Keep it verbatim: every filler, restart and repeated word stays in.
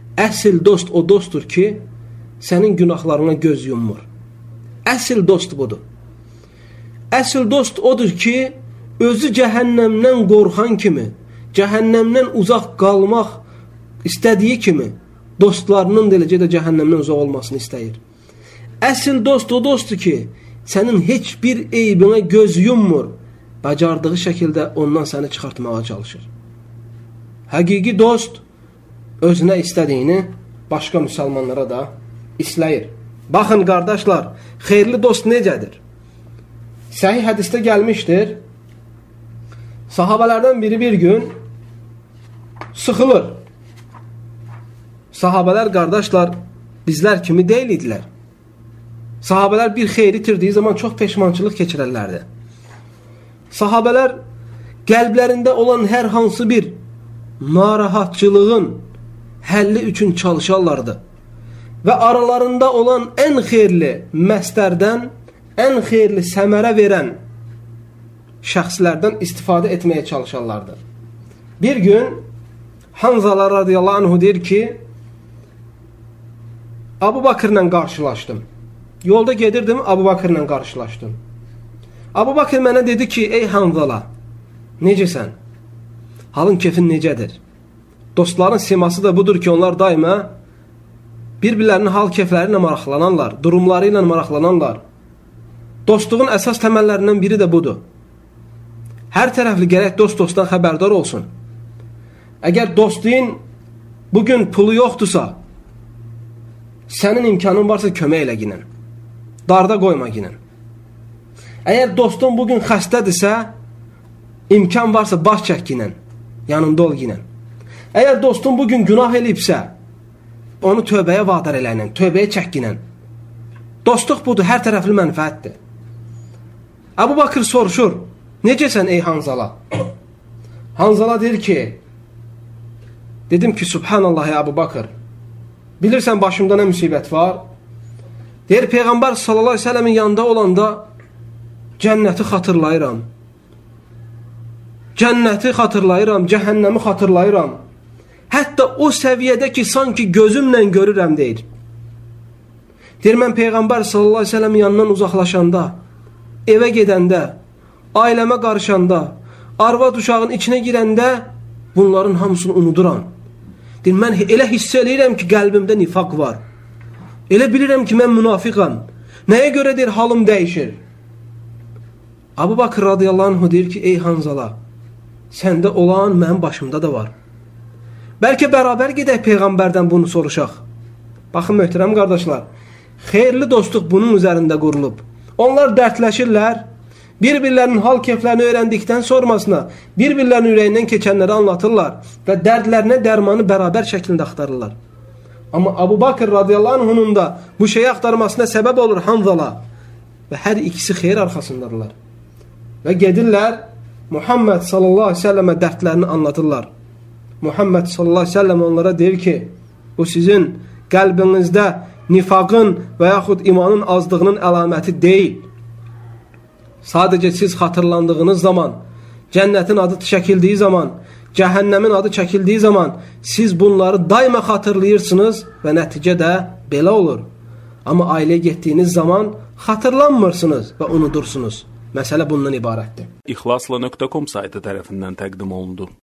Əsl dost o dostdur ki, sənin günahlarına göz yummur. Əsl dost budur. Əsl dost odur ki, özü cəhənnəmdən qorxan kimi, cəhənnəmdən uzaq qalmaq istədiyi kimi, dostlarının da eləcə də cəhənnəmdən uzaq olmasını istəyir. Əsl dost o dostdur ki, sənin heç bir eybinə göz yummur, bacardığı şəkildə ondan səni çıxartmağa çalışır. Həqiqi dost özünə istədiyini başqa müsəlmanlara da istəyir. Baxın qardaşlar, xeyirli dost necədir? Səhih hədisdə gəlmişdir. Sahabələrdən biri bir gün sıxılır. Sahabələr qardaşlar bizlər kimi deyil idilər. Sahabələr bir xeyri itirdiyi zaman çox peşmançılıq keçirərlərdi. Sahabələr qəlblərində olan hər hansı bir narahatçılığın həlli üçün çalışarlardı. Və aralarında olan ən xeyirli məstərdən, ən xeyirli səmərə verən şəxslərdən istifadə etməyə çalışarlardı. Bir gün Hanzala radiyallahu anhu deyir ki, Abu Bakırla qarşılaşdım. Yolda gedirdim, Abu Bakırla qarşılaşdım. Abu Bakır mənə dedi ki, ey Hanzala, necəsən? Halın kefin necədir? Dostların siması da budur ki, onlar daima bir-birlərinin hal kefləri ilə maraqlananlar, durumları ilə maraqlananlar. Dostluğun əsas təməllərindən biri də budur. Hər tərəfli gərək dost dostdan xəbərdar olsun. Əgər dostluğun bugün pulu yoxdursa, sənin imkanın varsa kömək elə ginin. Darda qoyma ginin. Əgər dostun bugün xəstədirsə, imkan varsa baş çək ginin. Yanında ol ginin. Əgər dostun bugün günah eləyibsə, onu tövbəyə vadar eləyinin, tövbəyə çək ginin. Dostluq budur, hər tərəfli mənfəətdir. Əbu Bakır soruşur, necəsən ey Hanzala? Hanzala deyir ki, dedim ki, Subhanallah ey Əbu Bakır, bilirsən başımda nə müsibət var? Deyir, Peyğəmbər sallallahu aleyhi ve sellemin yanında olanda cənnəti xatırlayıram. Cənnəti xatırlayıram, cəhənnəmi xatırlayıram. Hətta o səviyyədə ki, sanki gözümlə görürəm deyir. Deyir, mən Peyğəmbər sallallahu aleyhi ve sellemin yanından uzaqlaşanda, evə gedəndə, ailəmə qarışanda, arvad uşağın içinə girəndə bunların hamısını unuduram. Deyir, mən elə hiss eləyirəm ki, qəlbimdə nifaq var. Elə bilirəm ki, mən münafiqam. Nəyə görə deyir, halım dəyişir? Abu Bakır radiyallahu anh deyir ki, ey Hanzala, səndə olan mənim başımda da var. Bəlkə bərabər gedək Peyğəmbərdən bunu soruşaq. Baxın, möhtərəm qardaşlar, xeyirli dostluq bunun üzərində qurulub. Onlar dərdləşirlər, bir-birlərinin hal keflərini öyrəndikdən sonrasına bir-birlərinin ürəyindən keçənləri anlatırlar və dərdlərinə dərmanı bərabər şəklində axtarırlar. Amma Abu Bakır radiyallahu anh'unun da bu şeyi axtarmasına səbəb olur Hanzala və hər ikisi xeyir arxasındadırlar. Və gedirlər, Muhammed sallallahu aleyhi ve sellemə dərdlərini anlatırlar. Muhammed sallallahu aleyhi ve sellem onlara deyir ki, bu sizin qəlbinizdə nifaqın və yaxud imanın azlığının əlaməti deyil. Sadəcə siz xatırlandığınız zaman, cənnətin adı çəkildiyi zaman, cəhənnəmin adı çəkildiyi zaman siz bunları daima xatırlayırsınız və nəticə də belə olur. Amma ailəyə getdiyiniz zaman xatırlanmırsınız və unudursunuz. Məsələ bundan ibarətdir. İxlasla nöqtə com saytı tərəfindən təqdim olundu.